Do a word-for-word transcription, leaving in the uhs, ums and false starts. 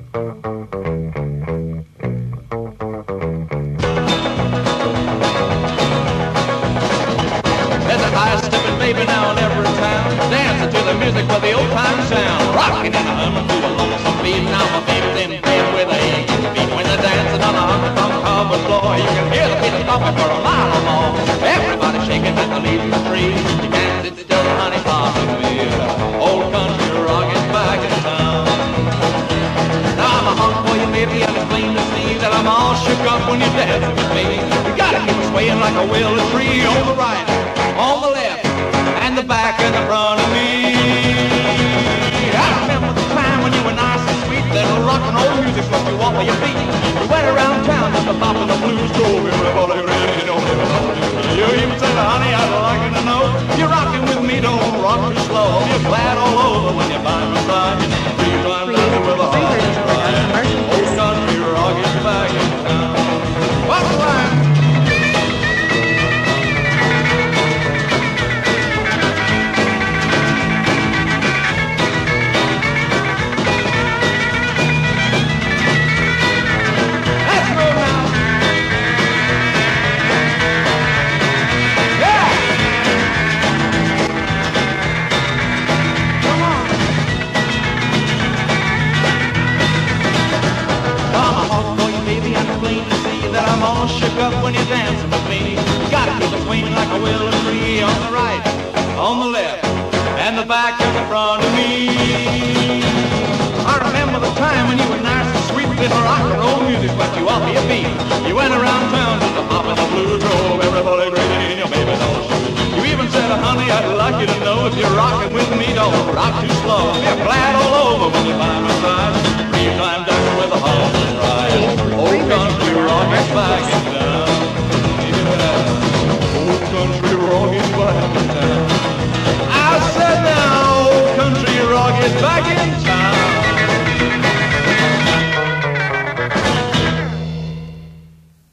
There's a high-stepping baby now in every town, dancing to the music with the old-time sound, rocking and humming to a lonesome beat. Now my baby's in bed with a aching feet. When they're dancing on a honky-tonk cobbled floor, you can hear the beat thumping for a mile or more. Everybody shaking at the leaves of trees. You can't sit still, honey, pop with me. Old country rock is back in town. Now I'm a hunk for you, baby, and it's plain to see that I'm all shook up when you're dancing with me. You gotta keep it swaying like a willow tree. On the right, on the left, and the back and the front of me. I remember the time when you were nice and sweet. Little rock and roll music's what you want for your feet. You went around town just a bopping the blues. Drove everybody ready, don't everybody. You even said, honey, I'd like you to know, you're rocking with me, don't rock too slow. You're glad all over when you're by my side. Three times running with a heart that's crying. Old country rock is back in town. What's the line? I'm all shook up when you're dancing with me. You gotta keep it swinging like a willow tree. On the right, on the left, and the back and the front of me. I remember the time when you were nice and sweet. Little rock and roll music swept you off of your feet. You went around town just a pop in the blues. Drove everybody crazy in your baby doll shoes. You even said, honey, I'd like you to know, if you're rocking with me, don't rock too slow. You're glad all over when you're by my side. Three times dancing with a horse and ride. Old country rock is back in town. Yeah. Old country rock is back in town. I said now, old country rock is back in town.